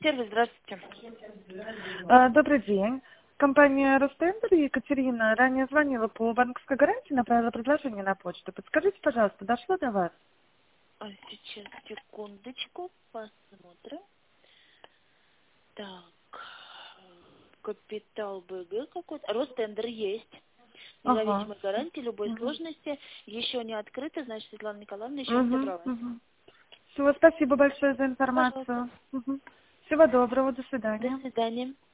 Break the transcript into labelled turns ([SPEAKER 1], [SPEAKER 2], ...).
[SPEAKER 1] Сервис, здравствуйте.
[SPEAKER 2] Добрый день. Компания Ростендер, Екатерина, ранее звонила по банковской гарантии, направила предложение на почту. Подскажите, пожалуйста, дошло до вас?
[SPEAKER 1] Сейчас, секундочку, посмотрим. Так, капитал БГ какой-то. Ростендер есть.
[SPEAKER 2] Ага.
[SPEAKER 1] Независимая гарантия любой
[SPEAKER 2] Угу.
[SPEAKER 1] сложности. Еще не открыто, значит, Светлана Николаевна еще не добралась.
[SPEAKER 2] Всего спасибо большое за
[SPEAKER 1] Пожалуйста.
[SPEAKER 2] информацию. Всего доброго, до
[SPEAKER 1] До
[SPEAKER 2] свидания.
[SPEAKER 1] свидания.